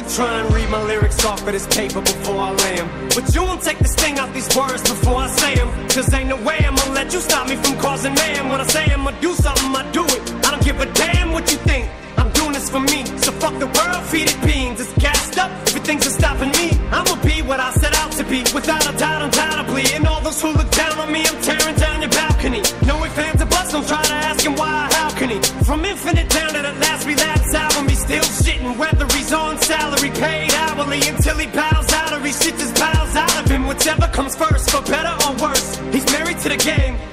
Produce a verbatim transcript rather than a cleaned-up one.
try and read my lyrics off of this paper before I lay 'em. But you won't take the sting out these words before I say 'em. Cause ain't no way I'ma let you stop me from causing mayhem. When I say I'ma do something, I do it. I don't give a damn what you think. I'm doing this for me. So fuck the world, feed it beans. It's gassed up, everything's just stopping me. I'ma be what I set out to be, without a doubt, undoubtedly. And all those who look down on me, I'm tearing down your balcony. No ifs, ands, or buts, don't try to ask him why or how can he. From Infinite down to the last relapse album, he's still shitting, whether he's on salary, paid hourly, until he bows out or he shit just bows out of him. Whichever comes first, for better or worse. He's married to the game,